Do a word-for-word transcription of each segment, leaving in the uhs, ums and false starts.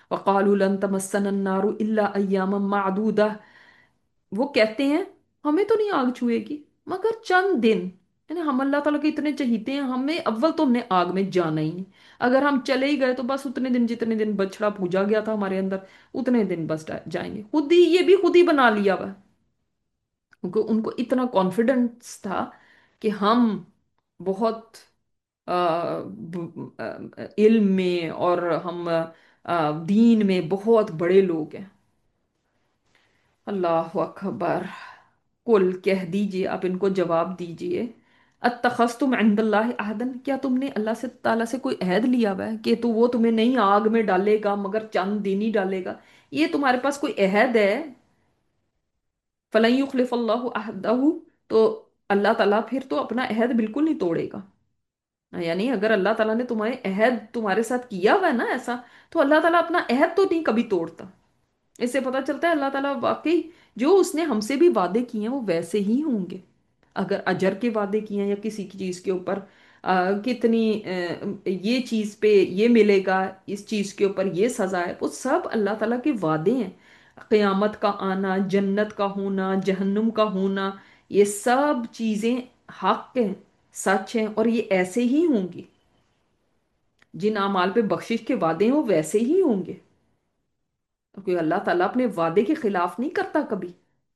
वक़ालू लन तमस्सना अन्नारु इल्ला अय्यामम मादूदा। वो कहते हैं हमें तो नहीं आग छुएगी मगर चंद दिन। यानी हम अल्लाह ताला के इतने चहीते हैं, हमें अव्वल तो हमने आग में जाना ही नहीं। अगर हम चले ही गए तो बस उतने दिन, जितने दिन बछड़ा पूजा गया था हमारे अंदर, उतने दिन बस जा- जाएंगे। खुद ही ये भी खुद ही बना लिया हुआ है। क्योंकि उनको इतना कॉन्फिडेंस था कि हम बहुत अ, ब- अ, इल्म में और हम अ, दीन में बहुत बड़े लोग हैं। अल्लाह अकबर। कुल कह दीजिए, आप इनको जवाब दीजिए, अत्तखस्तुम इंदल्लाहि अहदन, क्या तुमने अल्लाह से ताला से कोई अहद लिया हुआ है कि तो वो तुम्हें नहीं आग में डालेगा मगर चंद दिन ही डालेगा? ये तुम्हारे पास कोई अहद है? फलन युखलिफल्लाहु अहदहु। तो अल्लाह ताला फिर तो अपना अहद बिल्कुल नहीं तोड़ेगा। यानी अगर अल्लाह ताला ने तुम्हारे अहद तुम्हारे साथ किया हुआ है ना ऐसा, तो अल्लाह ताला अपना अहद तो नहीं कभी तोड़ता। इससे पता चलता है अल्लाह ताला वाकई जो उसने हमसे भी वादे किए हैं वो वैसे ही होंगे। अगर अजर के वादे किए हैं या किसी की चीज के ऊपर अ, कितनी अ, ये चीज पे ये मिलेगा, इस चीज के ऊपर ये सजा है, वो सब अल्लाह ताला के वादे हैं। क़यामत का आना, जन्नत का होना, जहन्नुम का होना, ये सब चीजें हक हैं, सच हैं, और ये ऐसे ही होंगी। जिन अमाल पे बख्शिश के वादे हैं वो वैसे ही होंगे। क्योंकि अल्लाह ताला अपने वादे के खिलाफ नहीं करता कभी।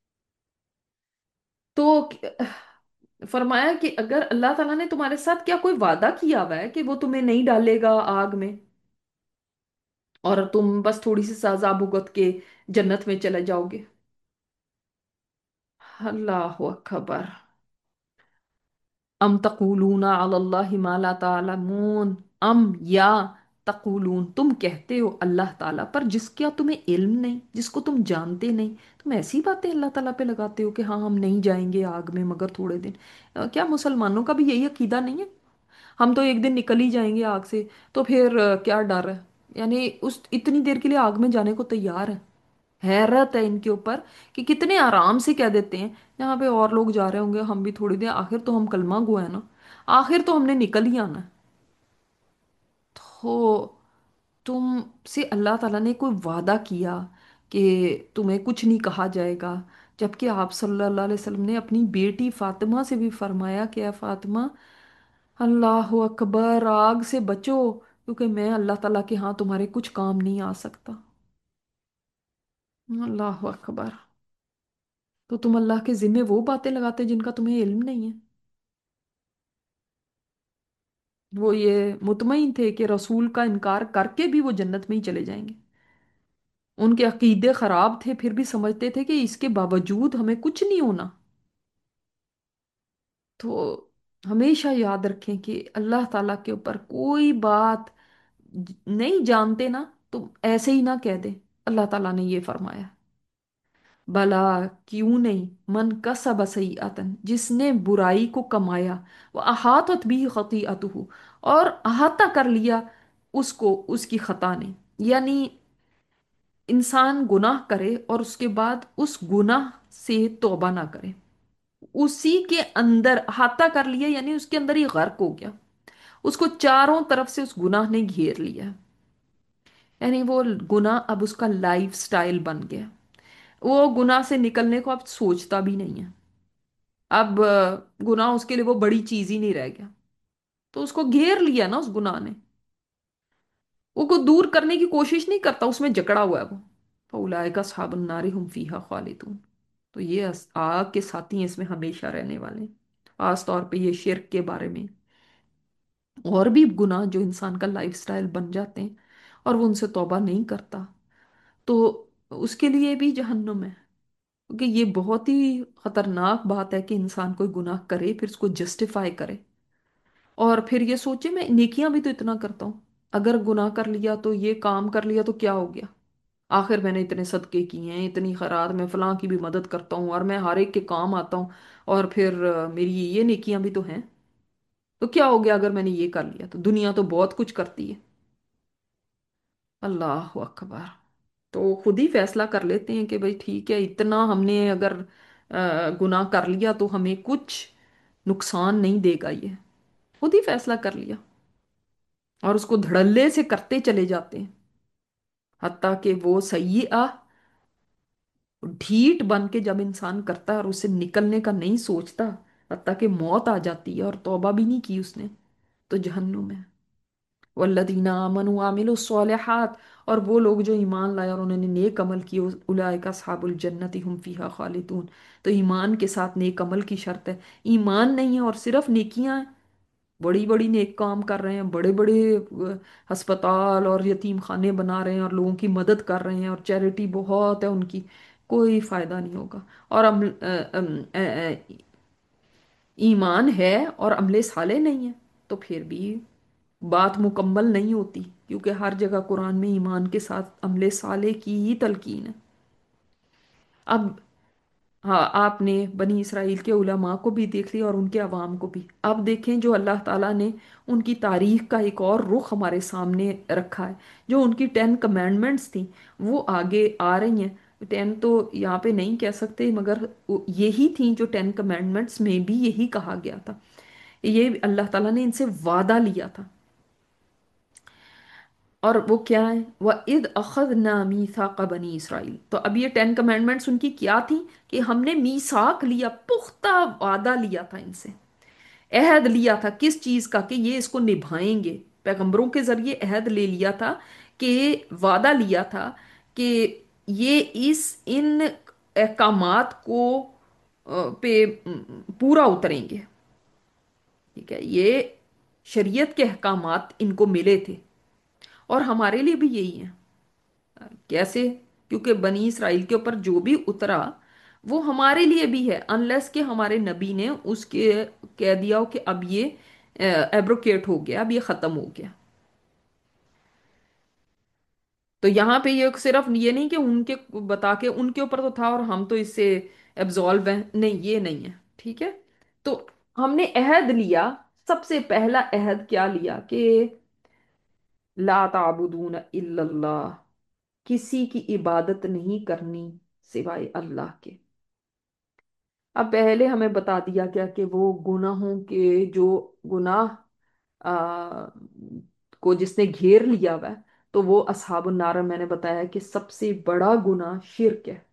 तो फरमाया कि अगर अल्लाह ताला ने तुम्हारे साथ क्या कोई वादा किया हुआ है कि वो तुम्हें नहीं डालेगा आग में और तुम बस थोड़ी सी सजा भुगत के जन्नत में चले जाओगे? अल्लाह अकबर। अम तकूलूना अलल्लाहि मा ला तालमून। अम या तकूलून, तुम कहते हो अल्लाह ताला पर जिसका तुम्हें इल्म नहीं, जिसको तुम जानते नहीं, तुम ऐसी बातें अल्लाह ताला पे लगाते हो कि हाँ हम नहीं जाएंगे आग में मगर थोड़े दिन। अ, क्या मुसलमानों का भी यही अकीदा नहीं है? हम तो एक दिन निकल ही जाएंगे आग से, तो फिर अ, क्या डर है? यानी उस इतनी देर के लिए आग में जाने को तैयार है। हैरत है इनके ऊपर कि कितने आराम से कह देते हैं यहाँ पे और लोग जा रहे होंगे हम भी थोड़ी देर, आखिर तो हम कलमा गो है ना, आखिर तो हमने निकल ही आना है। तो तुमसे अल्लाह ताला ने कोई वादा किया कि तुम्हें कुछ नहीं कहा जाएगा, जबकि आप सल्लल्लाहु अलैहि वसल्लम ने अपनी बेटी फातिमा से भी फरमाया कि "ऐ फातिमा, अल्लाह अकबर, आग से बचो क्योंकि मैं अल्लाह ताला के यहाँ तुम्हारे कुछ काम नहीं आ सकता"। अल्लाह अकबर। तो तुम अल्लाह के जिम्मे वो बातें लगाते जिनका तुम्हें इल्म नहीं है। वो ये मुतमईन थे कि रसूल का इनकार करके भी वो जन्नत में ही चले जाएंगे। उनके अकीदे खराब थे फिर भी समझते थे कि इसके बावजूद हमें कुछ नहीं होना। तो हमेशा याद रखें कि अल्लाह ताला के ऊपर कोई बात ज- नहीं जानते ना, तो ऐसे ही ना कह दे। अल्लाह ताला ने ये फरमाया, भला क्यों नहीं, मन कसब सईअतन, जिसने बुराई को कमाया, वह अहातत भी खतीअतुहु, और अहाता कर लिया उसको उसकी खता ने। यानी इंसान गुनाह करे और उसके बाद उस गुनाह से तौबा ना करे, उसी के अंदर अहाता कर लिया, यानी उसके अंदर ही गर्क हो गया, उसको चारों तरफ से उस गुनाह ने घेर लिया। यानी वो गुनाह अब उसका लाइफ स्टाइल बन गया। वो गुनाह से निकलने को अब सोचता भी नहीं है। अब अ, गुनाह उसके लिए वो बड़ी चीज ही नहीं रह गया। तो उसको घेर लिया ना उस गुनाह ने, वो को दूर करने की कोशिश नहीं करता, उसमें जकड़ा हुआ है वो। फउलाइका अस्हाबुन नारि हुम फीहा खालिदून। तो ये अस- आग के साथी हैं, इसमें हमेशा रहने वाले हैं। खास तौर पे ये शिर्क के बारे में, और भी गुनाह जो इंसान का लाइफस्टाइल बन जाते हैं और वो उनसे तौबा नहीं करता, तो उसके लिए भी जहन्नुम है। क्योंकि ये बहुत ही खतरनाक बात है कि इंसान कोई गुनाह करे फिर उसको जस्टिफाई करे और फिर ये सोचे मैं नेकियां भी तो इतना करता हूँ, अगर गुनाह कर लिया तो ये काम कर लिया तो क्या हो गया, आखिर मैंने इतने सदके किए हैं, इतनी खैरात, मैं फलां की भी मदद करता हूँ और मैं हर एक के काम आता हूँ, और फिर अ, मेरी ये नेकियां भी तो हैं, तो क्या हो गया अगर मैंने ये कर लिया? तो दुनिया तो बहुत कुछ करती है। अल्लाह अकबर। तो खुद ही फैसला कर लेते हैं कि भाई ठीक है, इतना हमने अगर अ, गुनाह कर लिया तो हमें कुछ नुकसान नहीं देगा, ये खुद ही फैसला कर लिया और उसको धड़ल्ले से करते चले जाते हैं। حتیٰ کہ وہ सय्यिआ ढीठ बन के जब इंसान करता है और उसे निकलने का नहीं सोचता, हत्ता कि मौत आ जाती है और तौबा भी नहीं की उसने, तो जहन्नुम है। वल्लदीना आमनु आमिलु स्वालिहात, और वो लोग जो ईमान लाए और उन्होंने नेक अमल किए, उलाइका अस्हाबुल जन्नति हुम फीहा खालिदून। तो ईमान के साथ नेक अमल की शर्त है। ईमान नहीं है और सिर्फ नेकियां हैं, बड़ी बड़ी नेक काम कर रहे हैं, बड़े बड़े अ, अस्पताल और यतीम खाने बना रहे हैं और लोगों की मदद कर रहे हैं और चैरिटी बहुत है उनकी, कोई फायदा नहीं होगा। और अम, अ, अम, अ, अ, ईमान है और अमले साले नहीं है, तो फिर भी बात मुकम्मल नहीं होती, क्योंकि हर जगह कुरान में ईमान के साथ अमले साले की ही तलकीन है। अब हाँ, आपने बनी इसराइल के उलमा को भी देख लिया और उनके अवाम को भी। अब देखें जो अल्लाह ताला ने उनकी तारीख का एक और रुख हमारे सामने रखा है। जो उनकी टेन कमांडमेंट्स थी वो आगे आ रही हैं। टेन तो यहाँ पे नहीं कह सकते, मगर वो यही थी जो टेन कमांडमेंट्स में भी यही कहा गया था। ये अल्लाह ताला ने इनसे वादा लिया था। और वो क्या है, वह इद अखज़ना मीसाक बनी इसराइल। तो अब ये टेन कमांडमेंट्स उनकी क्या थी, कि हमने मीसाक लिया, पुख्ता वादा लिया था इनसे, अहद लिया था किस चीज का, कि ये इसको निभाएंगे। पैगंबरों के जरिए अहद ले लिया था, कि वादा लिया था कि ये इस इन अहकामात को अ, पे अम, पूरा उतरेंगे। ठीक है, ये शरीयत के अहकामात इनको मिले थे और हमारे लिए भी यही है। कैसे, क्योंकि बनी इसराइल के ऊपर जो भी उतरा वो हमारे लिए भी है, अनलेस कि हमारे नबी ने उसके कह दिया हो कि अब ये एब्रोकेट हो गया, अब ये खत्म हो गया। तो यहाँ पे ये सिर्फ ये नहीं कि उनके बता के उनके ऊपर तो था और हम तो इससे एब्जॉल्व हैं, नहीं, ये नहीं है। ठीक है। तो हमने अहद लिया, सबसे पहला अहद क्या लिया, कि ला ताबुदून इल्लल्लाह, किसी की इबादत नहीं करनी सिवाय अल्लाह के। अब पहले हमें बता दिया गया कि वो गुनाहों के जो गुनाह आ, को जिसने घेर लिया हुआ है, तो वो असहाबुन नार, मैंने बताया कि सबसे बड़ा गुनाह शिर्क है।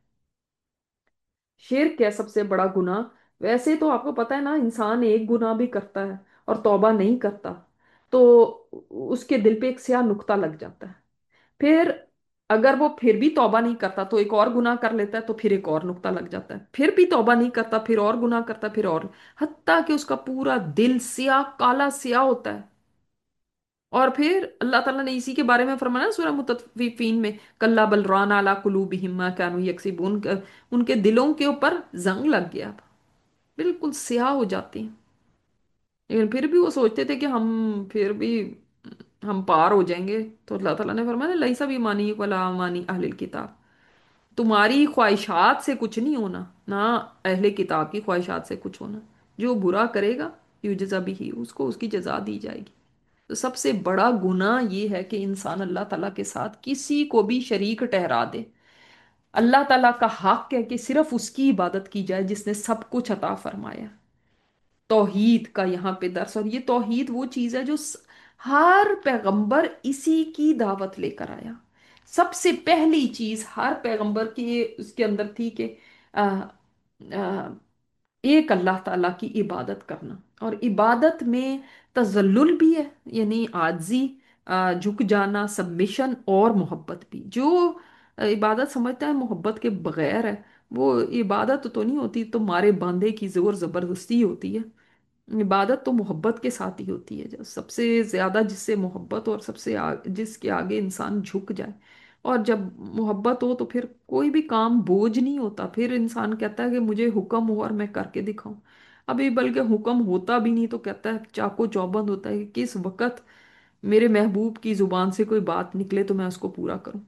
शिर्क है सबसे बड़ा गुनाह। वैसे तो आपको पता है ना, इंसान एक गुनाह भी करता है और तौबा नहीं करता, तो उसके दिल पे एक स्याह नुक्ता लग जाता है। फिर अगर वो फिर भी तौबा नहीं करता तो एक और गुनाह कर लेता है, तो फिर एक और नुक्ता लग जाता है। फिर भी तौबा नहीं करता, फिर और गुनाह करता, फिर और, हत्ता कि उसका पूरा दिल स्याह, काला स्याह होता है। और फिर अल्लाह ताला ने इसी के बारे में फरमाया ना सूरह मुतफ्फिफीन में, कल्ला बल रान अला कुलूबिहिम मा कानू यक्सिबून, उनके दिलों के ऊपर जंग लग गया, बिल्कुल स्याह हो जाती हैं। लेकिन फिर भी वो सोचते थे कि हम फिर भी हम पार हो जाएंगे। तो अल्लाह ताला ने फरमाया लईसा भी मानी वला मानी अहलिल किताब, तुम्हारी ख्वाहिशात से कुछ नहीं होना, ना अहले किताब की ख्वाहिशात से कुछ होना। जो बुरा करेगा युजज़ा बिही, उसको उसकी जजा दी जाएगी। तो सबसे बड़ा गुनाह ये है कि इंसान अल्लाह ताला के साथ किसी को भी शरीक ठहरा दे। अल्लाह ताला का हक है कि सिर्फ उसकी इबादत की जाए जिसने सब कुछ अता फरमाया। तौहीद का यहाँ पे दर्स, और ये तौहीद वो चीज है जो स- हर पैगंबर इसी की दावत लेकर आया। सबसे पहली चीज हर पैगंबर की उसके अंदर थी कि आ, आ, एक अल्लाह ताला की इबादत करना। और इबादत में तजल्लुल भी है, यानी आजी, आ, झुक जाना, सबमिशन, और मोहब्बत भी। जो आ, इबादत समझता है मोहब्बत के बगैर है, वो इबादत तो नहीं होती, तो मारे बांधे की जोर जबरदस्ती होती है। इबादत तो मोहब्बत के साथ ही होती है, जो सबसे ज्यादा जिससे मोहब्बत हो और सबसे आ, जिसके आगे इंसान झुक जाए। और जब मोहब्बत हो तो फिर कोई भी काम बोझ नहीं होता, फिर इंसान कहता है कि मुझे हुक्म हो और मैं करके दिखाऊं। अभी बल्कि हुक्म होता भी नहीं तो कहता है, चाको चौबंद होता है कि किस वक्त मेरे महबूब की जुबान से कोई बात निकले तो मैं उसको पूरा करूं।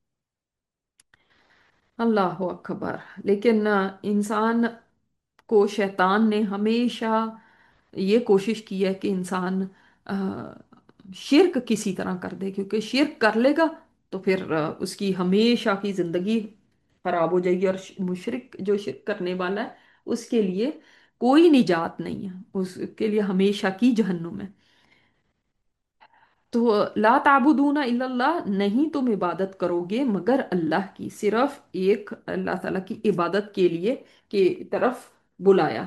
अल्लाह अकबर। लेकिन अ, इंसान को शैतान ने हमेशा ये कोशिश की है कि इंसान अ, शिर्क किसी तरह कर दे, क्योंकि शिर्क कर लेगा तो फिर अ, उसकी हमेशा की जिंदगी खराब हो जाएगी। और मुशरिक जो शिर्क करने वाला है उसके लिए कोई निजात नहीं है, उसके लिए हमेशा की जहन्नुम है। تو لا تعبدون الا اللہ، نہیں تم عبادت کرو گے مگر اللہ کی، صرف ایک اللہ تعالیٰ کی عبادت کے لیے کی طرف بلایا.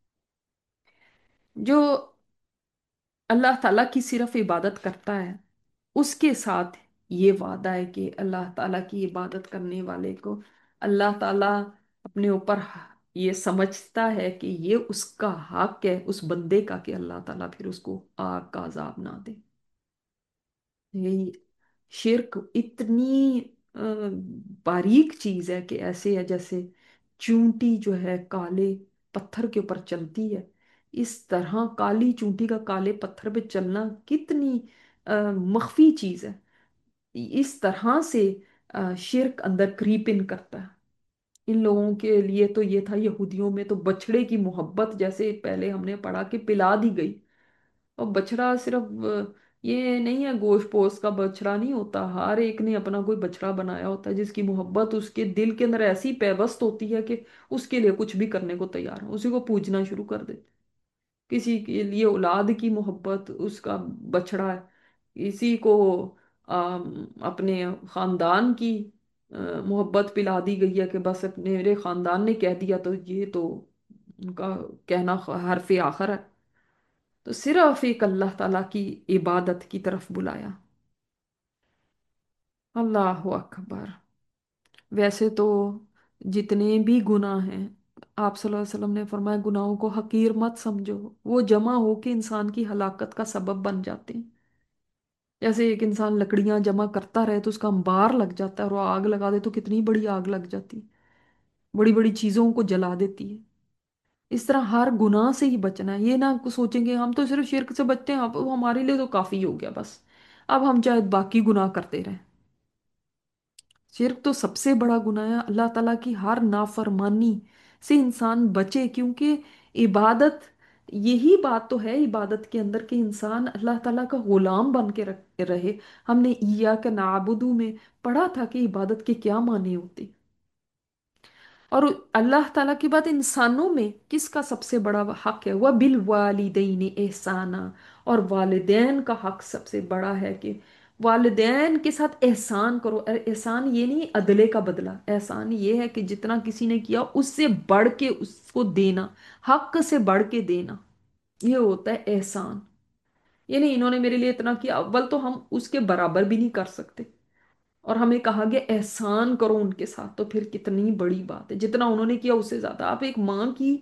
جو اللہ تعالیٰ کی صرف عبادت کرتا ہے اس کے ساتھ یہ وعدہ ہے کہ اللہ تعالیٰ کی عبادت کرنے والے کو اللہ تعالیٰ اپنے اوپر یہ سمجھتا ہے کہ یہ اس کا حق ہے اس بندے کا کہ اللہ تعالیٰ پھر اس کو آگ کا عذاب نہ دے. یہی شرک اتنی آ، باریک چیز ہے کہ ایسے ہے جیسے چونٹی جو ہے کالے پتھر کے اوپر چلتی ہے، اس طرح کالی چونٹی کا کالے پتھر پہ چلنا کتنی آ، مخفی چیز ہے. اس طرح سے آ، شرک اندر کریپ ان کرتا ہے. ان لوگوں کے لیے تو یہ تھا، یہودیوں میں تو بچڑے کی محبت جیسے پہلے ہم نے پڑھا کہ پلا دی گئی. اور بچڑا صرف آ، یہ نہیں ہے گوشت پوست کا بچڑا نہیں ہوتا، ہر ایک نے اپنا کوئی بچڑا بنایا ہوتا ہے جس کی محبت اس کے دل کے اندر ایسی پیوست ہوتی ہے کہ اس کے لیے کچھ بھی کرنے کو تیار ہے، اسی کو پوجنا شروع کر دے. کسی کے لیے اولاد کی محبت اس کا بچڑا ہے، کسی کو آم، اپنے خاندان کی آ، محبت پلا دی گئی ہے کہ بس اپنے میرے خاندان نے کہہ دیا تو یہ تو ان کا کہنا حرف آخر ہے. تو صرف ایک اللہ تعالیٰ کی عبادت کی طرف بلایا. اللہ اکبر. ویسے تو جتنے بھی گناہ ہیں آپ صلی اللہ علیہ وسلم نے فرمایا گناہوں کو حقیر مت سمجھو، وہ جمع ہو کے انسان کی ہلاکت کا سبب بن جاتے ہیں. جیسے ایک انسان لکڑیاں جمع کرتا رہے تو اس کا انبار لگ جاتا ہے، اور وہ آگ لگا دے تو کتنی بڑی آگ لگ جاتی ہے، بڑی بڑی چیزوں کو جلا دیتی ہے. اس طرح ہر گناہ سے ہی بچنا ہے. یہ نہ کو سوچیں گے ہم تو صرف شرک سے بچتے ہیں اب وہ ہمارے لیے تو کافی ہو گیا بس، اب ہم چاہے باقی گناہ کرتے رہیں. شرک تو سب سے بڑا گناہ ہے. اللہ تعالیٰ کی ہر نافرمانی سے انسان بچے، کیونکہ عبادت، یہی بات تو ہے عبادت کے اندر کہ انسان اللہ تعالیٰ کا غلام بن کے رکھ- رہے. ہم نے ایاک نعبدو میں پڑھا تھا کہ عبادت کے کیا معنی ہوتے. اور اللہ تعالیٰ کی بات انسانوں میں کس کا سب سے بڑا حق ہے؟ وہ بالوالدین احسانہ، اور والدین کا حق سب سے بڑا ہے کہ والدین کے ساتھ احسان کرو. اور احسان یہ نہیں عدلے کا بدلہ، احسان یہ ہے کہ جتنا کسی نے کیا اس سے بڑھ کے اس کو دینا، حق سے بڑھ کے دینا، یہ ہوتا ہے احسان. یہ نہیں انہوں نے میرے لیے اتنا کیا، اول تو ہم اس کے برابر بھی نہیں کر سکتے، اور ہمیں کہا گیا احسان کرو ان کے ساتھ، تو پھر کتنی بڑی بات ہے. جتنا انہوں نے کیا اس سے زیادہ. آپ ایک ماں کی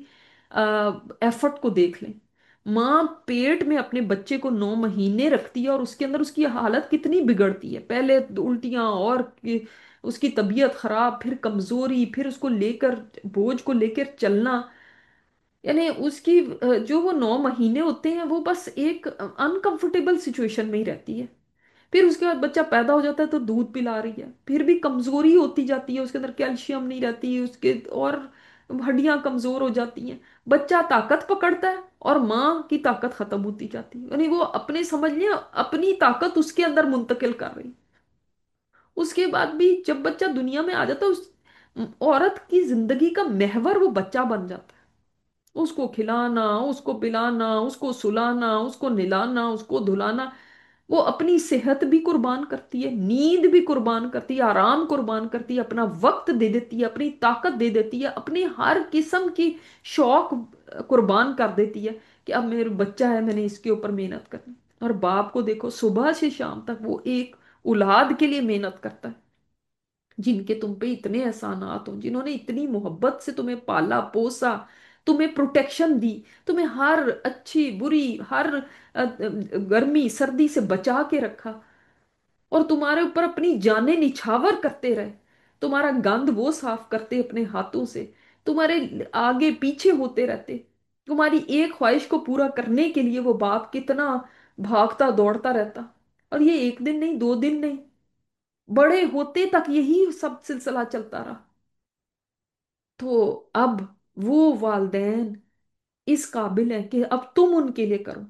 ایفرٹ کو دیکھ لیں. ماں پیٹ میں اپنے بچے کو نو مہینے رکھتی ہے اور اس کے اندر اس کی حالت کتنی بگڑتی ہے، پہلے الٹیاں اور کہ اس کی طبیعت خراب، پھر کمزوری، پھر اس کو لے کر بوجھ کو لے کر چلنا. یعنی اس کی آ، جو وہ نو مہینے ہوتے ہیں وہ بس ایک انکمفرٹیبل سچویشن میں ہی رہتی ہے. پھر اس کے بعد بچہ پیدا ہو جاتا ہے تو دودھ پلا رہی ہے، پھر بھی کمزوری ہوتی جاتی ہے، اس کے اندر کیلشیم نہیں رہتی اس کے، اور ہڈیاں کمزور ہو جاتی ہیں. بچہ طاقت پکڑتا ہے اور ماں کی طاقت ختم ہوتی جاتی ہے. یعنی وہ اپنے سمجھ لیں اپنی طاقت اس کے اندر منتقل کر رہی. اس کے بعد بھی جب بچہ دنیا میں آ جاتا ہے اس عورت کی زندگی کا محور وہ بچہ بن جاتا ہے. اس کو کھلانا، اس کو پلانا، اس کو سلانا، اس کو نلانا، اس کو دھلانا، وہ اپنی صحت بھی قربان کرتی ہے، نیند بھی قربان کرتی ہے، آرام قربان کرتی ہے، اپنا وقت دے دیتی ہے، اپنی طاقت دے دیتی ہے، اپنی ہر قسم کی شوق قربان کر دیتی ہے کہ اب میرا بچہ ہے میں نے اس کے اوپر محنت کرنی. اور باپ کو دیکھو صبح سے شام تک وہ ایک اولاد کے لیے محنت کرتا ہے، جن کے تم پہ اتنے احسانات ہوں، جنہوں نے اتنی محبت سے تمہیں پالا پوسا، تمہیں پروٹیکشن دی، تمہیں ہر اچھی بری، ہر ا- ا- گرمی سردی سے بچا کے رکھا، اور تمہارے اوپر اپنی جانیں نچھاور کرتے رہے. تمہارا گند وہ صاف کرتے اپنے ہاتھوں سے، تمہارے آگے پیچھے ہوتے رہتے. تمہاری ایک خواہش کو پورا کرنے کے لیے وہ باپ کتنا بھاگتا دوڑتا رہتا. اور یہ ایک دن نہیں، دو دن نہیں، بڑے ہوتے تک یہی سب سلسلہ چلتا رہا. تو اب وہ والدین اس قابل ہیں کہ اب تم ان کے لیے کرو.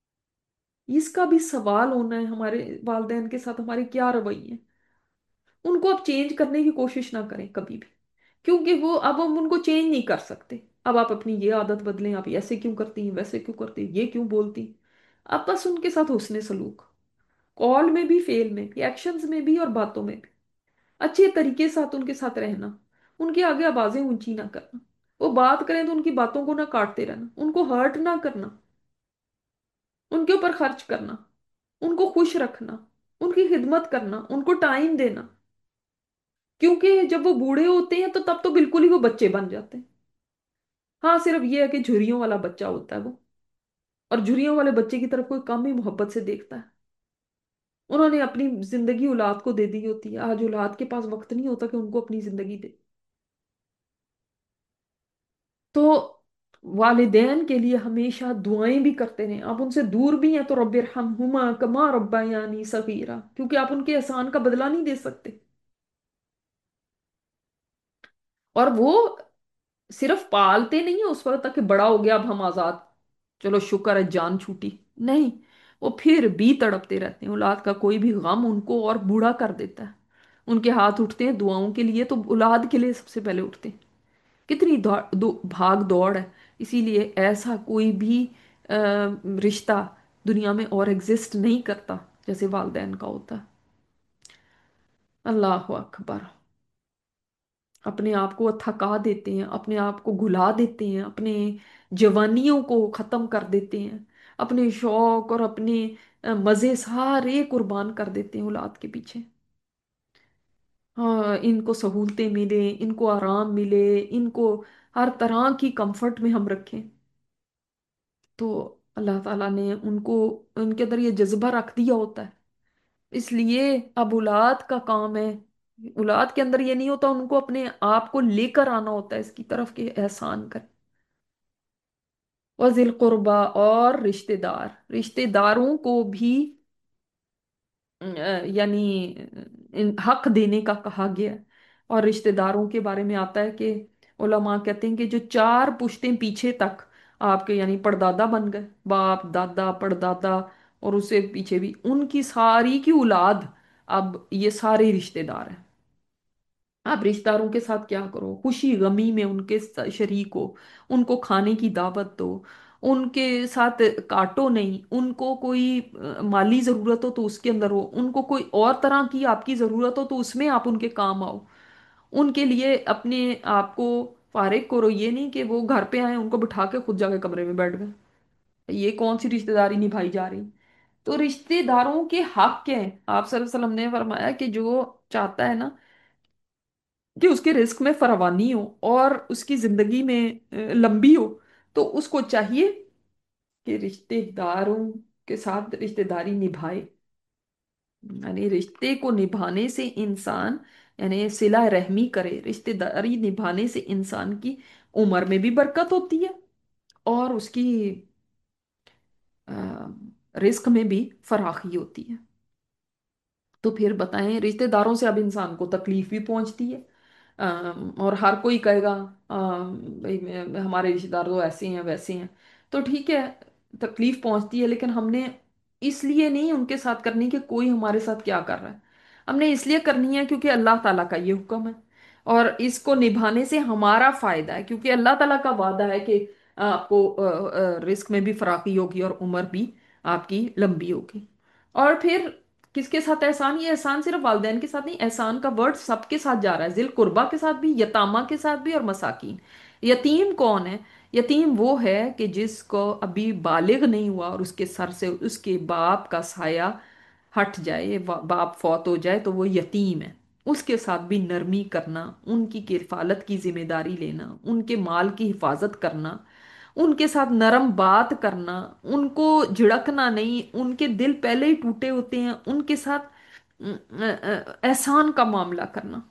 اس کا بھی سوال ہونا ہے ہمارے والدین کے ساتھ ہمارے کیا رویے ہیں. ان کو اب چینج کرنے کی کوشش نہ کریں کبھی بھی، کیونکہ وہ اب ہم ان کو چینج نہیں کر سکتے. اب آپ اپنی یہ عادت بدلیں، آپ ایسے کیوں کرتی ہیں، ویسے کیوں کرتی ہیں، یہ کیوں بولتی ہیں. اب بس ان کے ساتھ حسن سلوک، कॉल में भी, फेल में भी, एक्शंस में भी और बातों में भी। अच्छे तरीके के साथ उनके साथ रहना, उनके आगे आवाजें ऊंची ना करना, वो बात करें तो उनकी बातों को ना काटते रहना, उनको हर्ट ना करना, उनके ऊपर खर्च करना, उनको खुश रखना, उनकी खिदमत करना, उनको टाइम देना। क्योंकि जब वो बूढ़े होते हैं तो तब तो बिल्कुल ही वो बच्चे बन जाते हैं। हाँ, सिर्फ ये है कि झुर्रियों वाला बच्चा होता है वो, और झुर्रियों वाले बच्चे की तरफ कोई कम ही मोहब्बत से देखता है। उन्होंने अपनी जिंदगी औलाद को दे दी होती है, आज औलाद के पास वक्त नहीं होता कि उनको अपनी जिंदगी दे। तो वालिदैन के लिए हमेशा दुआएं भी करते रहें। आप उनसे दूर भी हैं तो रब्बिरहमहुमा कमा रब्बयानी सगीरा, क्योंकि आप उनके एहसान का बदला नहीं दे सकते। और वो सिर्फ पालते नहीं है उस वक्त तक कि बड़ा हो गया अब हम आजाद, चलो शुक्र है जान छूटी, नहीं, वो फिर भी तड़पते रहते हैं। औलाद का कोई भी गम उनको और बूढ़ा कर देता है। उनके हाथ उठते हैं दुआओं के लिए तो औलाद के लिए सबसे पहले उठते हैं। कितनी दौड़ दो, भाग दौड़ है। इसीलिए ऐसा कोई भी अ, रिश्ता दुनिया में और एग्जिस्ट नहीं करता जैसे वालदैन का होता है। अल्लाह अकबर। अपने आप को थका देते हैं, अपने आप को घुला देते हैं, अपने जवानियों को खत्म कर देते हैं, अपने शौक और अपने अ, मजे सारे कुर्बान कर देते हैं औलाद के पीछे। हाँ, इनको सहूलतें मिले, इनको आराम मिले, इनको हर तरह की कंफर्ट में हम रखें। तो अल्लाह ताला ने उनको, उनके अंदर ये जज्बा रख दिया होता है। इसलिए अब औलाद का काम है, औलाद के अंदर ये नहीं होता, उनको अपने आप को लेकर आना होता है इसकी तरफ के एहसान कर। वज़िल कुर्बा, और रिश्तेदार, रिश्तेदारों को भी अ, यानी इन हक देने का कहा गया है। और रिश्तेदारों के बारे में आता है कि उलमा कहते हैं कि जो चार पुश्तें पीछे तक आपके यानी परदादा बन गए, बाप दादा परदादा, और उससे पीछे भी उनकी सारी की औलाद, अब ये सारे रिश्तेदार हैं। आप रिश्तेदारों के साथ क्या करो, खुशी गमी में उनके स- शरीक हो, उनको खाने की दावत दो, उनके साथ काटो नहीं, उनको कोई अ, माली जरूरत हो तो उसके अंदर हो, उनको कोई और तरह की आपकी जरूरत हो तो उसमें आप उनके काम आओ। उनके लिए अपने आप को फारिग करो, ये नहीं कि वो घर पे आए उनको बिठा के खुद जाके कमरे में बैठ गए। ये कौन सी रिश्तेदारी निभाई जा रही। तो रिश्तेदारों के हक क्या है, आप सल्लल्लाहु अलैहि वसल्लम ने फरमाया कि जो चाहता है ना कि उसके रिस्क में फरावानी हो और उसकी जिंदगी में अ, लंबी हो, तो उसको चाहिए कि रिश्तेदारों के साथ रिश्तेदारी निभाए। यानी रिश्ते को निभाने से इंसान, यानी सिला रहमी करे, रिश्तेदारी निभाने से इंसान की उम्र में भी बरकत होती है और उसकी रिस्क में भी फराखी होती है। तो फिर बताएं, रिश्तेदारों से अब इंसान को तकलीफ भी पहुंचती है। अम, और हर कोई कहेगा अम, भाई मैं- हमारे रिश्तेदार तो ऐसे हैं वैसे हैं। तो ठीक है, तकलीफ पहुंचती है, लेकिन हमने इसलिए नहीं उनके साथ करनी कि कोई हमारे साथ क्या कर रहा है। हमने इसलिए करनी है क्योंकि अल्लाह ताला का ये हुक्म है, और इसको निभाने से हमारा फायदा है, क्योंकि अल्लाह ताला का वादा है कि आपको रिस्क में भी फराकी होगी और उम्र भी आपकी लंबी होगी। और फिर किसके साथ एहसान, ये एहसान सिर्फ वालदेन के साथ नहीं, एहसान का वर्ड सबके साथ जा रहा है, जिल कुर्बा के साथ भी, यतामा के साथ भी, और मसाकीन। यतीम कौन है? यतीम वो है कि जिसको अभी बालिग नहीं हुआ और उसके सर से उसके बाप का साया हट जाए, वा- बाप फौत हो जाए, तो वो यतीम है। उसके साथ भी नरमी करना, उनकी किफालत की जिम्मेदारी लेना, उनके माल की हिफाजत करना, उनके साथ नरम बात करना, उनको झिड़कना नहीं, उनके दिल पहले ही टूटे होते हैं, उनके साथ अ, अ, अ, एहसान का मामला करना।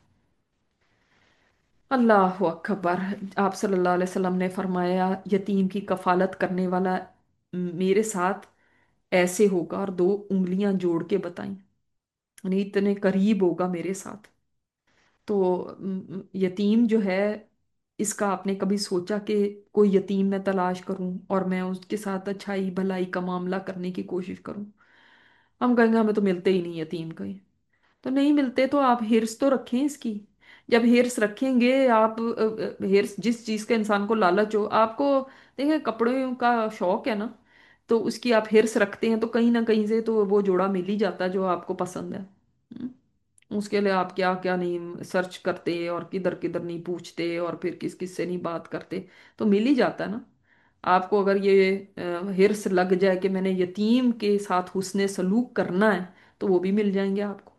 अल्लाह अकबर। आप सल्लल्लाहु अलैहि वसल्लम ने फरमाया, यतीम की कफालत करने वाला मेरे साथ ऐसे होगा, और दो उंगलियां जोड़ के बताई, यानी इतने करीब होगा मेरे साथ। तो अम, यतीम जो है, इसका आपने कभी सोचा कि कोई यतीम मैं तलाश करूं और मैं उसके साथ अच्छाई भलाई का मामला करने की कोशिश करूं? हम कहेंगे हमें तो मिलते ही नहीं यतीम कहीं। तो नहीं मिलते तो आप हिर्स तो रखें इसकी। जब हिर्स रखेंगे आप, अ, अ, हिर्स जिस चीज का इंसान को लालच हो, आपको देखिए कपड़ों का शौक है ना, तो उसकी आप हिर्स रखते हैं तो कहीं ना कहीं से तो वो जोड़ा मिल ही जाता है जो आपको पसंद है। हम्म। उसके लिए आप क्या क्या नहीं सर्च करते और किधर किधर नहीं पूछते और फिर किस किस से नहीं बात करते, तो मिल ही जाता है ना। आपको अगर ये अ, हिर्स लग जाए कि मैंने यतीम के साथ हुस्ने सलूक करना है, तो वो भी मिल जाएंगे आपको।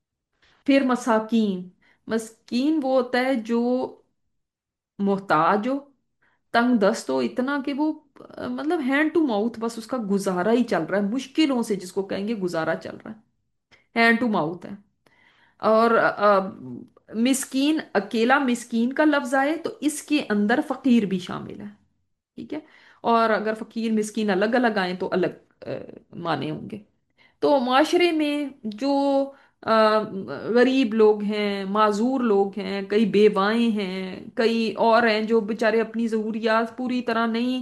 फिर मसाकीन, मस्कीन वो होता है जो मोहताज हो, तंग दस्त हो इतना कि वो अ, मतलब हैंड टू माउथ बस उसका गुजारा ही चल रहा है, मुश्किलों से जिसको कहेंगे गुजारा चल रहा है, हैंड टू माउथ है। और अ, मिस्कीन, अकेला मिस्कीन का लफ्ज आए तो इसके अंदर फकीर भी शामिल है। ठीक है। और अगर फकीर मिस्कीन अलग अलग आए तो अलग अ, माने होंगे। तो माशरे में जो अ, गरीब लोग हैं, माजूर लोग हैं, कई बेवाएं हैं, कई और हैं जो बेचारे अपनी ज़रूरियात पूरी तरह नहीं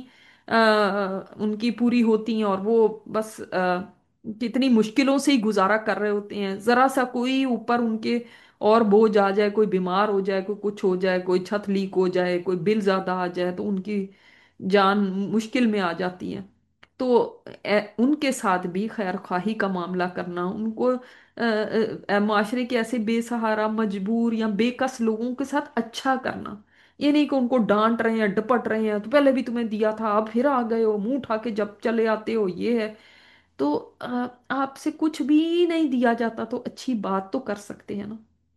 अ, उनकी पूरी होती हैं और वो बस अ, कितनी मुश्किलों से ही गुजारा कर रहे होते हैं। ज़रा सा कोई ऊपर उनके और बोझ आ जाए, कोई बीमार हो जाए, कोई कुछ हो जाए, कोई छत लीक हो जाए, कोई बिल ज़्यादा आ जाए, तो उनकी जान मुश्किल में आ जाती है। तो ए- उनके साथ भी खैर ख्वाही का मामला करना, उनको अ, अ, माशरे के ऐसे बेसहारा मजबूर या बेकस लोगों के साथ अच्छा करना। ये नहीं कि उनको डांट रहे हैं डपट रहे हैं, तो पहले भी तुम्हें दिया था अब फिर आ गए हो मुंह उठा के जब चले आते हो, ये है। तो अ, आपसे कुछ भी नहीं दिया जाता तो अच्छी बात तो कर सकते हैं ना।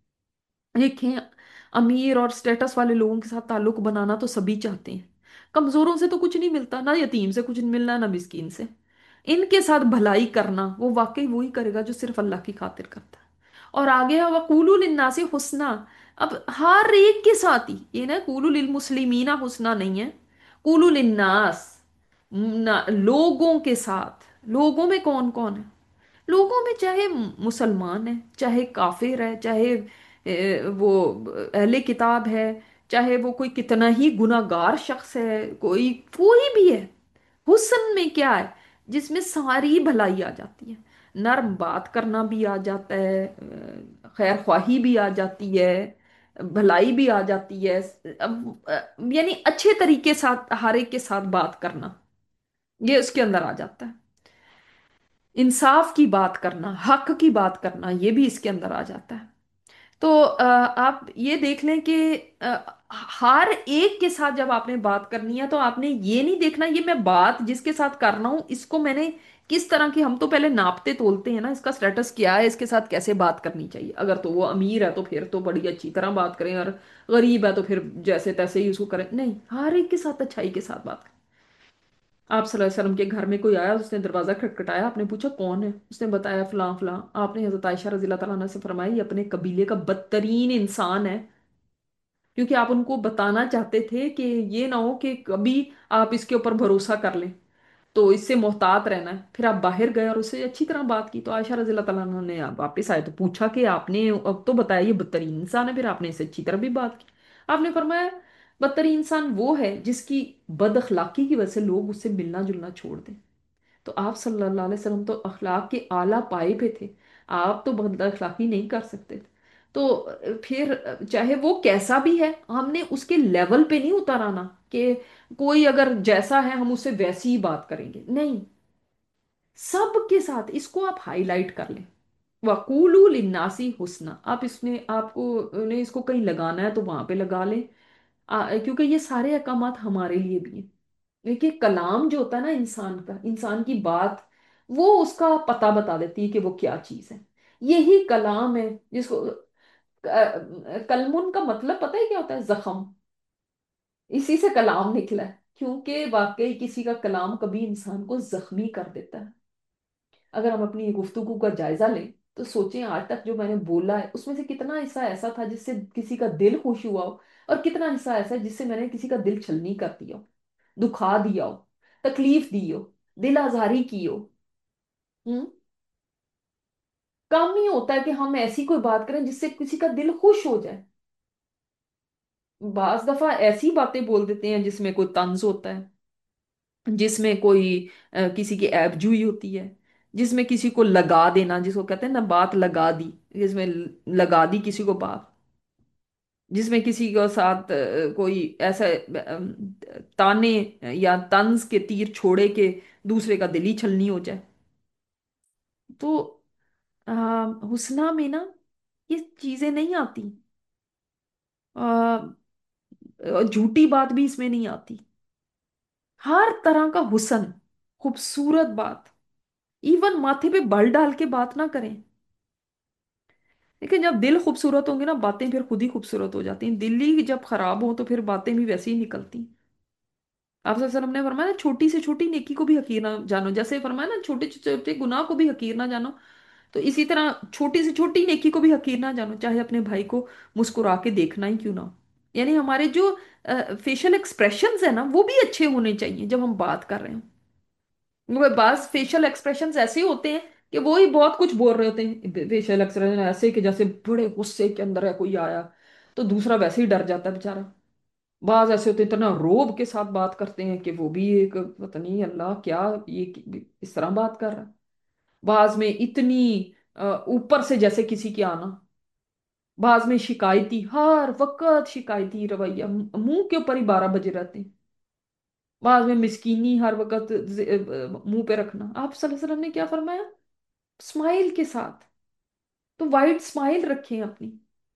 देखें, अमीर और स्टेटस वाले लोगों के साथ ताल्लुक बनाना तो सभी चाहते हैं। कमजोरों से तो कुछ नहीं मिलता, ना यतीम से कुछ नहीं मिलना, ना मिस्कीन से। इनके साथ भलाई करना वो वाकई वही करेगा जो सिर्फ अल्लाह की खातिर करता है। और आगे है वकूलु लिन्नासी हुस्ना। अब हर एक के साथ ही, ये ना कूलू लिल मुस्लिमीना हुस्ना नहीं है, कूलू लिन्नास, ना- लोगों के साथ। लोगों में कौन कौन है? लोगों में चाहे मुसलमान है, चाहे काफिर है, चाहे ए, वो अहले किताब है, चाहे वो कोई कितना ही गुनाहगार शख्स है, कोई कोई भी है। हुस्न में क्या है? जिसमें सारी भलाई आ जाती है। नर्म बात करना भी आ जाता है, अ, खैर ख्वाही भी आ जाती है, भलाई भी आ जाती है। अब, अ, यानी अच्छे तरीके साथ हर एक के साथ बात करना, ये उसके अंदर आ जाता है। इंसाफ की बात करना, हक की बात करना, ये भी इसके अंदर आ जाता है। तो अ, आप ये देख लें कि अ, हर एक के साथ जब आपने बात करनी है तो आपने ये नहीं देखना ये मैं बात जिसके साथ कर रहा हूं इसको मैंने किस तरह की, हम तो पहले नापते तोलते हैं ना इसका स्टेटस क्या है, इसके साथ कैसे बात करनी चाहिए। अगर तो वो अमीर है तो फिर तो बड़ी अच्छी तरह बात करें, और गरीब है तो फिर जैसे तैसे ही उसको करें। नहीं, हर एक के साथ अच्छाई के साथ बात करें। आप सल्लल्लाहु अलैहि वसल्लम के घर में कोई आया, उसने दरवाजा खटखटाया, आपने पूछा कौन है, उसने बताया फलां फलां। आपने हजरत आयशा रजी अल्लाह तआला अन्हा से फरमाया ये अपने कबीले का बदतरीन इंसान है, क्योंकि आप उनको बताना चाहते थे कि ये ना हो कि कभी आप इसके ऊपर भरोसा कर लें, तो इससे मोहतात रहना है। फिर आप बाहर गए और उससे अच्छी तरह बात की, तो आयशा रजी अल्लाह तआला अन्हा ने आप वापस आए तो पूछा कि आपने अब तो बताया ये बदतरीन इंसान है, फिर आपने इससे अच्छी तरह भी बात की। आपने फरमाया बदतरीन इंसान वो है जिसकी बद अखलाकी की वजह से लोग उससे मिलना जुलना छोड़ दें। तो आप सल्लल्लाहु अलैहि वसल्लम तो अखलाक के आला पाए पे थे, आप तो बद अखलाकी नहीं कर सकते थे। तो फिर चाहे वो कैसा भी है, हमने उसके लेवल पे नहीं उतर आना कि कोई अगर जैसा है हम उससे वैसी ही बात करेंगे, नहीं। सबके साथ इसको आप हाईलाइट कर लें, वकूलू लिन्नासी हुस्ना। आप इसमें आपको ने इसको कहीं लगाना है तो वहां पे लगा लें। आ, क्योंकि ये सारे अहकामात हमारे लिए भी हैं। देखिए कलाम जो होता है ना इंसान का, इंसान की बात, वो उसका पता बता देती है कि वो क्या चीज है। यही कलाम है जिसको क- कलमुन का मतलब पता है क्या होता है? जख्म। इसी से कलाम निकला है, क्योंकि वाकई किसी का कलाम कभी इंसान को जख्मी कर देता है। अगर हम अपनी गुफ्तगू का जायजा लें तो सोचें आज तक जो मैंने बोला है उसमें से कितना हिस्सा ऐसा था जिससे किसी का दिल खुश हुआ हो, और कितना हिस्सा ऐसा है जिससे मैंने किसी का दिल छलनी कर दिया हो, दुखा दिया हो, तकलीफ दी हो, दिल आजारी की हो। हम्म। कम ही होता है कि हम ऐसी कोई बात करें जिससे किसी का दिल खुश हो जाए। बाज दफा ऐसी बातें बोल देते हैं जिसमें कोई तंज होता है, जिसमें कोई अ, किसी की ऐबजुई होती है, जिसमें किसी को लगा देना, जिसको कहते हैं ना बात लगा दी, जिसमें ल- लगा दी किसी को बात। जिसमें किसी के साथ अ, कोई ऐसा अ, ताने या तंज के तीर छोड़े के दूसरे का दिल ही छलनी हो जाए। तो आ, हुस्ना में ना ये चीजें नहीं आती। आ, झूठी बात भी इसमें नहीं आती। हर तरह का हुस्न, खूबसूरत बात, इवन माथे पे बल डाल के बात ना करें। लेकिन जब दिल खूबसूरत होंगे ना, बातें फिर खुद ही खूबसूरत हो जाती हैं। दिल ही जब खराब हो तो फिर बातें भी वैसे ही निकलती हैं। आप वसल्लम ने फरमाया ना, छोटी से छोटी नेकी को भी हकीर ना जानो। जैसे फरमाया ना, छोटे से छोटे गुनाह को भी हकीर ना जानो, तो इसी तरह छोटी से छोटी नेकी को भी हकीर ना जानो, चाहे अपने भाई को मुस्कुरा के देखना ही क्यों ना हो। यानी हमारे जो फेशियल एक्सप्रेशंस है ना, वो भी अच्छे होने चाहिए जब हम बात कर रहे हो। वो बाज फेशियल एक्सप्रेशंस ऐसे होते हैं कि वो ही बहुत कुछ बोल रहे होते हैं। फेशियल एक्सप्रेशन ऐसे कि जैसे बड़े गुस्से के अंदर है कोई आया, तो दूसरा वैसे ही डर जाता है बेचारा। बाज ऐसे होते हैं, इतना रोब के साथ बात करते हैं कि वो भी एक पता नहीं अल्लाह क्या, ये इस तरह बात कर रहा है। बाज में इतनी अ, ऊपर से जैसे किसी के आना। बाज में शिकायती, हर वक्त शिकायती रवैया, मुंह के ऊपर ही बारह बजे रहते हैं। बाज में मिस्कीनी हर वक्त ज- अ, मुंह पे रखना। आप सल्लल्लाहु अलैहि वसल्लम ने क्या फरमाया? स्माइल के साथ। तो वाइड स्माइल रखें अपनी।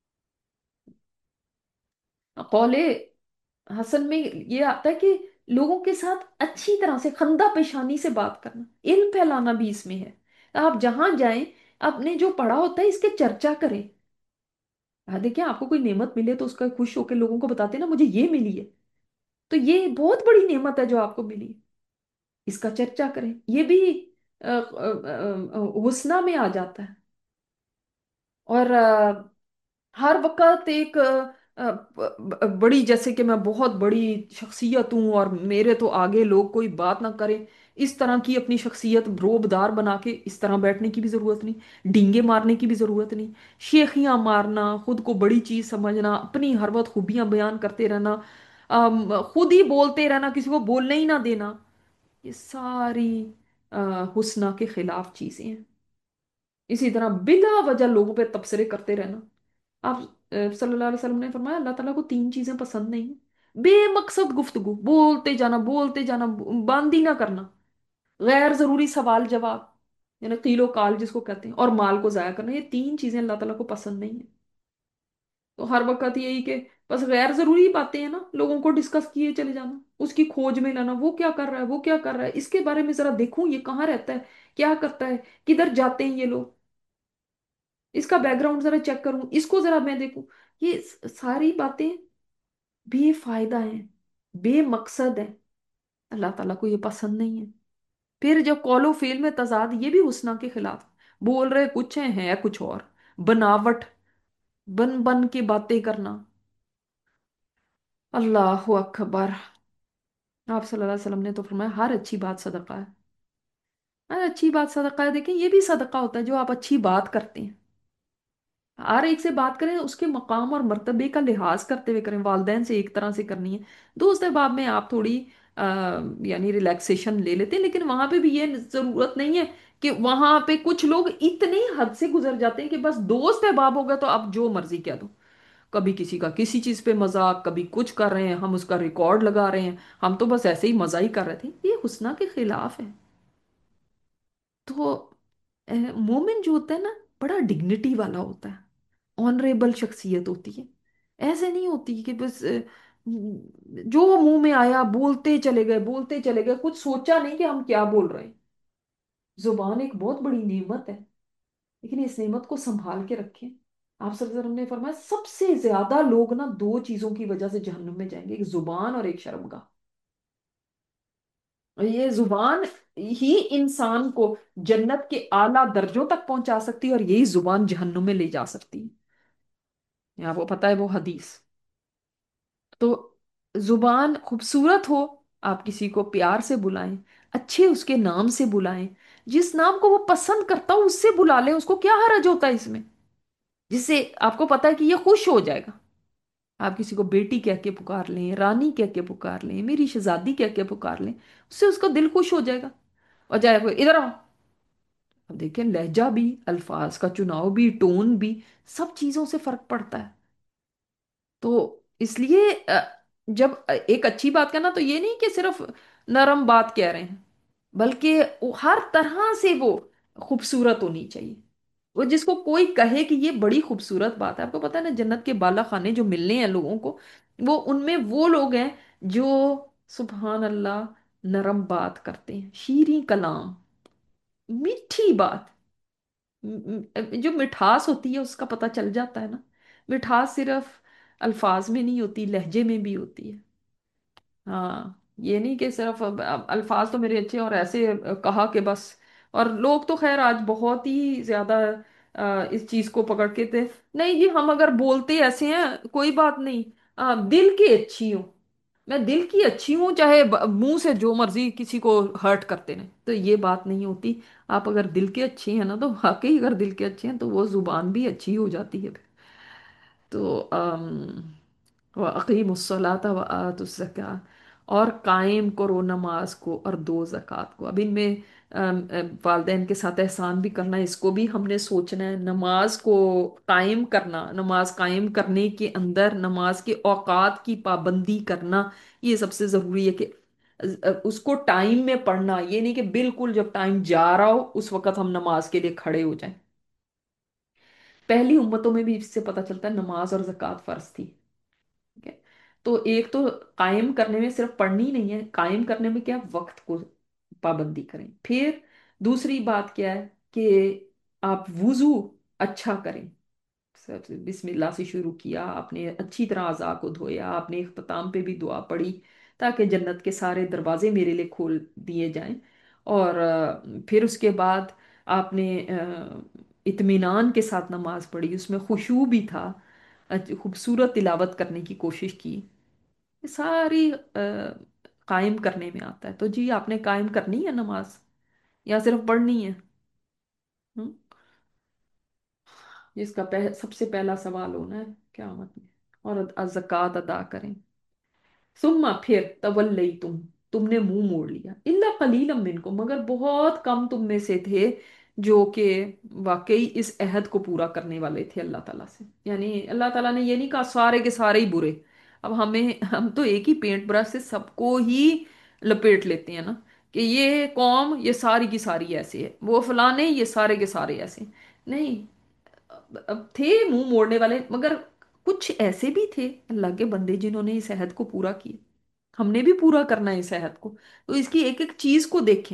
कौले हसन में ये आता है कि लोगों के साथ अच्छी तरह से खंदा पेशानी से बात करना, इल्म फैलाना भी इसमें है। आप जहां जाएं, आपने जो पढ़ा होता है इसके चर्चा करें। हाँ, देखिए आपको कोई नेमत मिले तो उसका खुश होकर लोगों को बताते ना, मुझे ये मिली है, तो ये बहुत बड़ी नेमत है जो आपको मिली है। इसका चर्चा करें, ये भी अ, अ, अ, अ, हुस्ना में आ जाता है। और हर वक्त एक अ, अ, ब- बड़ी, जैसे कि मैं बहुत बड़ी शख्सियत हूं और मेरे तो आगे लोग कोई बात ना करें, इस तरह की अपनी शख्सियत रोबदार बना के इस तरह बैठने की भी जरूरत नहीं। डींगे मारने की भी जरूरत नहीं। शेखियां मारना, खुद को बड़ी चीज समझना, अपनी हर वक्त खूबियां बयान करते रहना, अम, खुद ही बोलते रहना, किसी को बोलने ही ना देना, ये सारी अ, हुस्ना के खिलाफ चीजें हैं। इसी तरह बिला वजह लोगों पे तबसरे करते रहना। आप अ, सल्लल्लाहु अलैहि वसल्लम ने फरमाया अल्लाह ताला को तीन चीजें पसंद नहीं है। बेमकसद गुफ्तगू, बोलते जाना बोलते जाना, बांदी ना करना, गैर जरूरी सवाल जवाब, यानी कीलो काल जिसको कहते हैं, और माल को जाया करना, ये तीन चीजें अल्लाह ताला को पसंद नहीं है। तो हर वक्त यही कि बस गैर जरूरी बातें हैं ना, लोगों को डिस्कस किए चले जाना, उसकी खोज में लाना, वो क्या कर रहा है, वो क्या कर रहा है, इसके बारे में जरा देखूं ये कहाँ रहता है, क्या करता है, किधर जाते हैं ये लोग, इसका बैकग्राउंड जरा चेक करूं, इसको जरा मैं देखूं। ये स- सारी बातें बेफायदा है, बेमकसद है। अल्लाह ताला को ये पसंद नहीं है। फिर जब कौलो फेल में तजाद, ये भी हुस्ना के खिलाफ। बोल रहे कुछ है, है कुछ और। बनावट, बन बन के बातें करना। अल्लाह अकबर। आप सल्लल्लाहु अलैहि वसल्लम ने तो फरमाया हर अच्छी बात सदका है। हर अच्छी बात सदका है। देखें, ये भी सदका होता है जो आप अच्छी बात करते हैं। हर एक से बात करें, उसके मकाम और मर्तबे का लिहाज करते हुए करें। वालदेन से एक तरह से करनी है, दोस्त अहबाब में आप थोड़ी आ, यानी रिलैक्सेशन ले लेते हैं, लेकिन वहां पे भी ये जरूरत नहीं है कि वहां पे कुछ लोग इतने हद से गुजर जाते हैं कि बस दोस्त अहबाब हो गया तो आप जो मर्जी कह दो। कभी किसी का किसी चीज पे मजाक, कभी कुछ कर रहे हैं, हम उसका रिकॉर्ड लगा रहे हैं, हम तो बस ऐसे ही मजा ही कर रहे थे, ये हुस्ना के खिलाफ है। तो अ, मोमिन जो होता है ना, बड़ा डिग्निटी वाला होता है, ऑनरेबल शख्सियत होती है। ऐसे नहीं होती कि बस अ, जो मुंह में आया बोलते चले गए, बोलते चले गए, कुछ सोचा नहीं कि हम क्या बोल रहे हैं। जुबान एक बहुत बड़ी नेमत है, लेकिन इस नेमत को संभाल के रखें। आप सल्लल्लाहु अलैहि वसल्लम ने फरमाया सबसे ज्यादा लोग ना दो चीजों की वजह से जहन्नुम में जाएंगे, एक जुबान और एक शर्मगाह। और ये जुबान ही इंसान को जन्नत के आला दर्जों तक पहुंचा सकती है, और यही जुबान जहन्नुम में ले जा सकती है। ये आपको पता है वो हदीस। तो जुबान खूबसूरत हो, आप किसी को प्यार से बुलाएं, अच्छे उसके नाम से बुलाएं, जिस नाम को वो पसंद करता हो उससे बुला लें, उसको क्या हर्ज होता है इसमें, जिससे आपको पता है कि ये खुश हो जाएगा। आप किसी को बेटी कह के पुकार लें, रानी कह के पुकार लें, मेरी शहजादी कह के पुकार लें, उससे उसका दिल खुश हो जाएगा। और जाए वो इधर आओ। अब देखें, लहजा भी, अल्फाज का चुनाव भी, टोन भी, सब चीजों से फर्क पड़ता है। تو اس لیے अ, जब एक अच्छी बात करना तो ये नहीं कि सिर्फ नरम बात कह रहे हैं, बल्कि वो हर तरह से वो खूबसूरत होनी चाहिए। वो जिसको कोई कहे कि ये बड़ी खूबसूरत बात है, आपको पता है ना, जन्नत के बाला खाने जो मिलने हैं लोगों को, वो उनमें वो लोग हैं जो सुभान अल्लाह नरम बात करते हैं, शीरीं कलाम, मीठी बात। म- म- जो मिठास होती है उसका पता चल जाता है ना। मिठास सिर्फ अल्फाज में नहीं होती, लहजे में भी होती है। हाँ, ये नहीं कि सिर्फ अब- अब अल्फाज तो मेरे अच्छे और ऐसे कहा कि बस। और लोग तो खैर आज बहुत ही ज्यादा अ, इस चीज को पकड़ के थे। नहीं जी, हम अगर बोलते ऐसे हैं कोई बात नहीं, अ, दिल की अच्छी हूँ, मैं दिल की अच्छी हूँ, चाहे ब- मुंह से जो मर्जी किसी को हर्ट करते रहे, तो ये बात नहीं होती। आप अगर दिल के अच्छे हैं ना, तो वाकई अगर दिल के अच्छे हैं तो वो जुबान भी अच्छी हो जाती है। तो अम, व अकीमुस्सलात व आतुज़ ज़कात, और कायम करो नमाज को और दो ज़कात को। अब इनमें अम, अम, वालिदैन के साथ एहसान भी करना है, इसको भी हमने सोचना है। नमाज को कायम करना, नमाज कायम करने के अंदर नमाज के औकात की पाबंदी करना, ये सबसे ज़रूरी है कि अ, उसको टाइम में पढ़ना। ये नहीं कि बिल्कुल जब टाइम जा रहा हो उस वक्त हम नमाज के लिए खड़े हो जाएं। पहली उम्मतों में भी इससे पता चलता है नमाज और ज़कात फर्ज थी। ठीक है। तो एक तो कायम करने में सिर्फ पढ़नी नहीं है, कायम करने में क्या, वक्त को पाबंदी करें। फिर दूसरी बात क्या है कि आप वुजू अच्छा करें। सबसे बिस्मिल्लाह से शुरू किया आपने, अच्छी तरह अज़ा को धोया आपने, इख्तिताम पे भी दुआ पढ़ी ताकि जन्नत के सारे दरवाजे मेरे लिए खोल दिए जाएं। और अ, फिर उसके बाद आपने अ, इत्मीनान के साथ नमाज पढ़ी, उसमें खुशू भी था, अच्छ- खूबसूरत तिलावत करने की कोशिश की। ये सारी अ, कायम करने में आता है। तो जी आपने कायम करनी है नमाज या सिर्फ पढ़नी है? हम्म? जिसका पह, सबसे पहला सवाल होना है क़यामत में। और ज़कात अदा करें। सुम्मा फिर तवल्लई तुम तुमने मुंह मोड़ लिया, इल्ला कलीलम मिनकुम, मगर बहुत कम तुम में से थे जो कि वाकई इस अहद को पूरा करने वाले थे अल्लाह ताला से। यानी अल्लाह ताला ने ये नहीं कहा सारे के सारे ही बुरे। अब हमें हम तो एक ही पेंट ब्रश से सबको ही लपेट लेते हैं ना, कि ये कौम ये सारी की सारी ऐसे है, वो फलाने ये सारे के सारे ऐसे। नहीं, अब अब थे मुंह मोड़ने वाले, मगर कुछ ऐसे भी थे अल्लाह के बंदे जिन्होंने इस अहद को पूरा किया। हमने भी पूरा करना है इस अहद को, तो इसकी एक एक चीज को देखें।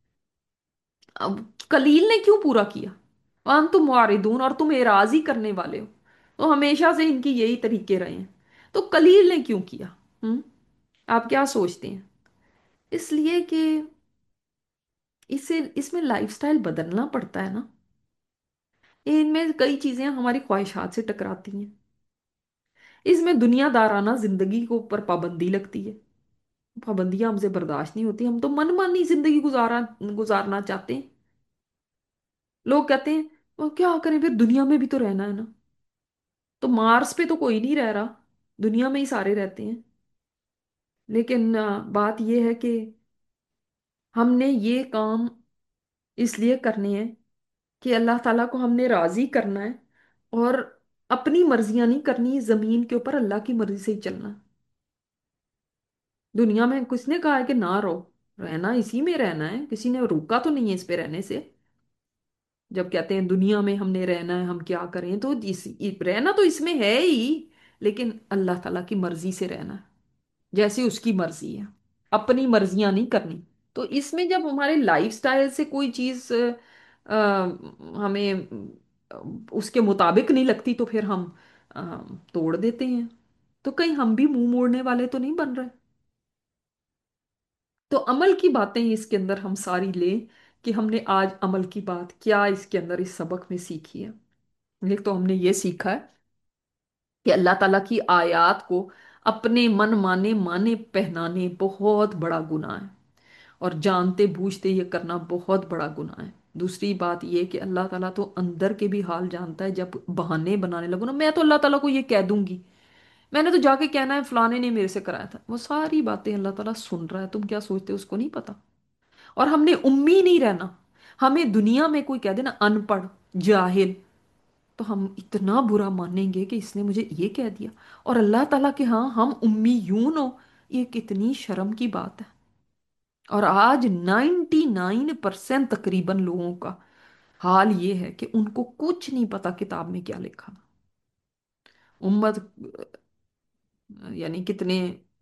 अब कलील ने क्यों पूरा किया? वान तुम वारिदून, और तुम एराजी करने वाले हो, तो हमेशा से इनकी यही तरीके रहे हैं। तो कलील ने क्यों किया? हम्म? आप क्या सोचते हैं? इसलिए कि इससे इसमें लाइफस्टाइल बदलना पड़ता है ना। इनमें कई चीजें हमारी ख्वाहिशात से टकराती हैं। इसमें दुनियादाराना जिंदगी को ऊपर पाबंदी लगती है। पाबंदियां हमसे बर्दाश्त नहीं होती, हम तो मनमानी जिंदगी गुजारा गुजारना चाहते हैं। लोग कहते हैं वो क्या करें, फिर दुनिया में भी तो रहना है ना। तो मार्स पे तो कोई नहीं रह रहा, दुनिया में ही सारे रहते हैं। लेकिन अ, बात यह है कि हमने ये काम इसलिए करने हैं कि अल्लाह ताला को हमने राजी करना है, और अपनी मर्जियां नहीं करनी, जमीन के ऊपर अल्लाह की मर्जी से ही चलना है। दुनिया में किसने कहा है कि ना रहो? रहना इसी में रहना है, किसी ने रोका तो नहीं है इस पे रहने से। जब कहते हैं दुनिया में हमने रहना है, हम क्या करें, तो इस, इ- रहना तो इसमें है ही, लेकिन अल्लाह ताला की मर्जी से रहना है, जैसे उसकी मर्जी है, अपनी मर्जियां नहीं करनी। तो इसमें जब हमारे लाइफस्टाइल से कोई चीज अ, हमें अ, उसके मुताबिक नहीं लगती, तो फिर हम अ, तोड़ देते हैं। तो कहीं हम भी मुंह मोड़ने वाले तो नहीं बन रहे? तो अमल की बातें इसके अंदर हम सारी लें, कि हमने आज अमल की बात क्या इसके अंदर इस सबक में सीखी है। एक तो हमने ये सीखा है कि अल्लाह ताला की आयत को अपने मन माने माने पहनाने बहुत बड़ा गुनाह है, और जानते बूझते ये करना बहुत बड़ा गुनाह है। दूसरी बात ये कि अल्लाह ताला तो अंदर के भी हाल जानता है। जब बहाने बनाने लगो ना, मैं तो अल्लाह ताला को ये कह दूंगी, मैंने तो जाके कहना है फलाने ने मेरे से कराया था, वो सारी बातें अल्लाह ताला सुन रहा है। तुम क्या सोचते हो उसको नहीं पता? और हमने उम्मी नहीं रहना। हमें दुनिया में कोई कह देना अनपढ़, जाहिल, तो हम इतना बुरा मानेंगे कि इसने मुझे ये कह दिया। और अल्लाह ताला के हाँ हम उम्मीयून हो, ये कितनी शर्म की बात है। और आज नाइन्टी नाइन परसेंट तकरीबन लोगों का हाल ये है कि उनको कुछ नहीं पता किताब में क्या लिखा। उम्मत यानी कितने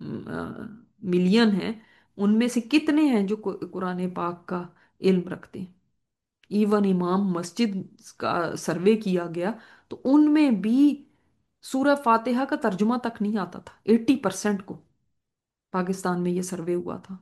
मिलियन हैं, उनमें से कितने हैं जो कु- कुरान पाक का इल्म रखते हैं। इवन इमाम मस्जिद का सर्वे किया गया तो उनमें भी सूरह फातिहा का तर्जुमा तक नहीं आता था, एट्टी परसेंट को। पाकिस्तान में ये सर्वे हुआ था।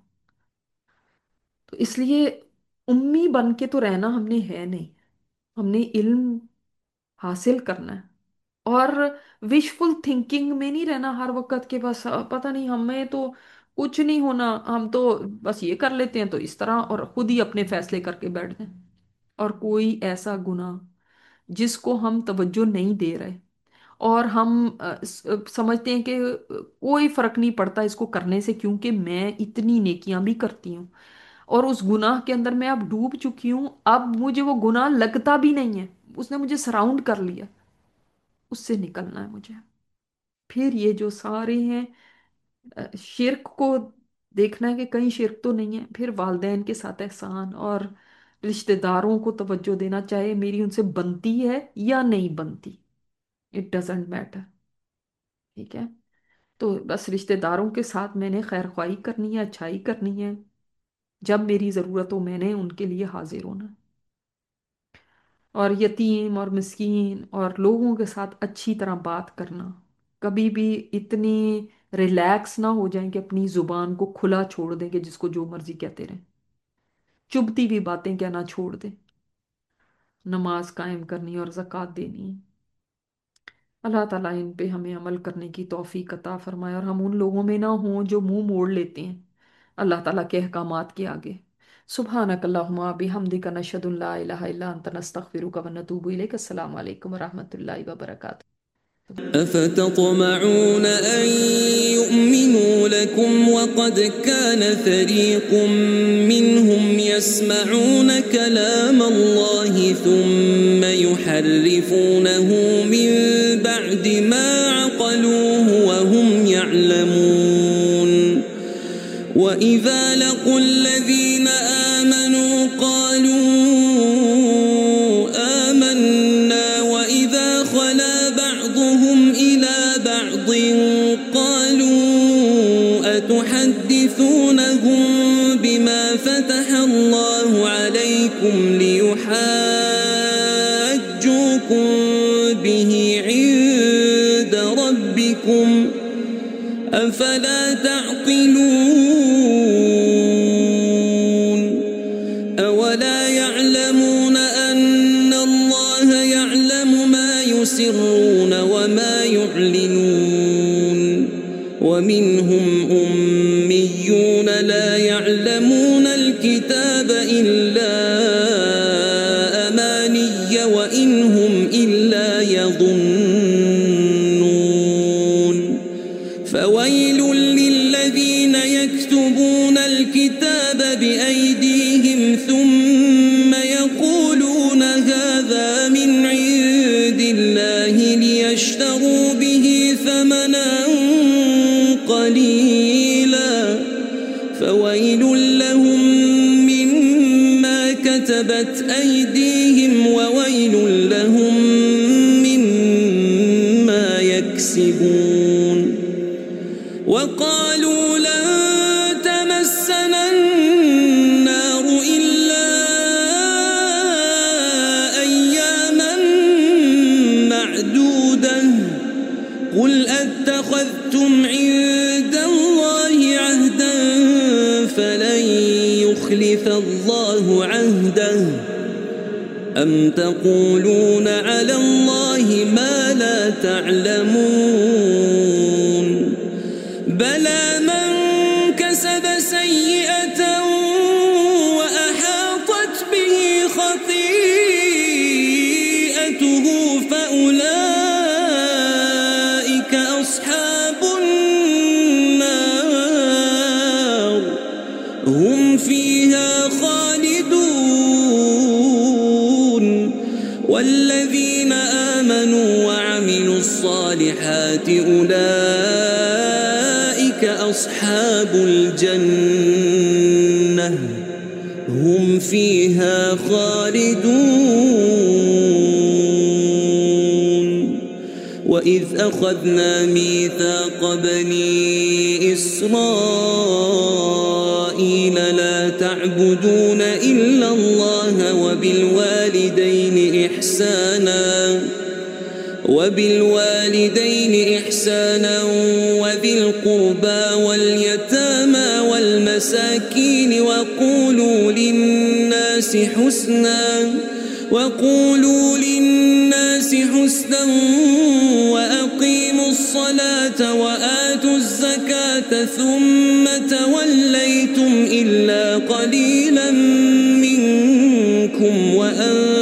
तो इसलिए उम्मी बन के तो रहना हमने है नहीं। हमने इल्म हासिल करना है। और विशफुल थिंकिंग में नहीं रहना हर वक्त के, बस अ, पता नहीं हमें तो कुछ नहीं होना, हम तो बस ये कर लेते हैं तो इस तरह, और खुद ही अपने फैसले करके बैठ जाएं। और कोई ऐसा गुनाह जिसको हम तवज्जो नहीं दे रहे, और हम अ, स- समझते हैं कि अ, कोई फर्क नहीं पड़ता इसको करने से क्योंकि मैं इतनी नेकियां भी करती हूँ, और उस गुनाह के अंदर मैं अब डूब चुकी हूँ, अब मुझे वो गुनाह लगता भी नहीं है, उसने मुझे सराउंड कर लिया, उससे निकलना है मुझे। फिर ये जो सारे हैं, अ, शिर्क को देखना है कि कहीं शिर्क तो नहीं है, फिर वालदैन के साथ एहसान, और रिश्तेदारों को तवज्जो देना, चाहे मेरी उनसे बनती है या नहीं बनती, इट डजेंट मैटर। ठीक है। तो बस रिश्तेदारों के साथ मैंने खैर ख्वाही करनी है, अच्छाई करनी है, जब मेरी ज़रूरत हो मैंने उनके लिए हाजिर होना है। और यतीम और मिस्कीन और लोगों के साथ अच्छी तरह बात करना, कभी भी इतनी रिलैक्स ना हो जाए कि अपनी जुबान को खुला छोड़ दें कि जिसको जो मर्जी कहते रहें, चुभती भी बातें कहना छोड़ दें, नमाज कायम करनी और ज़कात देनी। अल्लाह ताला इन पे हमें अमल करने की तौफीक अता फरमाए, और हम उन लोगों में ना हों जो मुंह मोड़ लेते हैं अल्लाह ताला के अहकामात के आगे। सुब्हानक अल्लाहुम्मा बिहम्दिका नशहदु ला इलाहा इल्ला अंता नस्तगफिरुका व नतूबु इलैक। अस्सलामु अलैकुम व रहमतुल्लाहि व बरकातुहू। أفتطمعون أن يؤمنوا لكم وقد كان فريق منهم يسمعون كلام الله ثم يحرفونه من بعد ما عقلوه وهم يعلمون وإذا لقوا الذين آمنوا قالوا آمنا وإذا خلا بعضهم إلى بعض قالوا أتحدثونهم بما فتح الله عليكم ليحاجوكم به عند ربكم أفلا تعقلون أولا يعلمون أن الله يعلم ما يسرون وما يعلنون ومنهم أميون لا يعلمون الكتاب إلا أماني وإن هم إلا يظنون فويل للذين يكتبون الكتاب بأيديهم ثم يقولون هذا من عند الله ليشتروا به ثمنا قليلا فويل لهم مما كتبت أيديهم وويل لهم مما يكسبون وقالوا لن تمسنا النار إلا أياما معدودة قل أتخذتم عند الله عهدا فلن يخلف الله عهده أم تقولون على الله ما لا تعلمون بلى من كسب سيئة وأحاطت به خطيئته فأولئك أصحاب النار هم فيها خالدون والذين آمنوا أولئك أصحاب الجنة هم فيها خالدون. وإذ أخذنا ميثاق بني إسرائيل لا تعبدون إلا الله وبالوالدين إحسانا وبالوالدين إحسانا وذي القربى واليتامى والمساكين وقولوا للناس حسنا وقولوا للناس حسنا وأقيموا الصلاة وآتوا الزكاة ثم توليتم إلا قليلا منكم وأنتم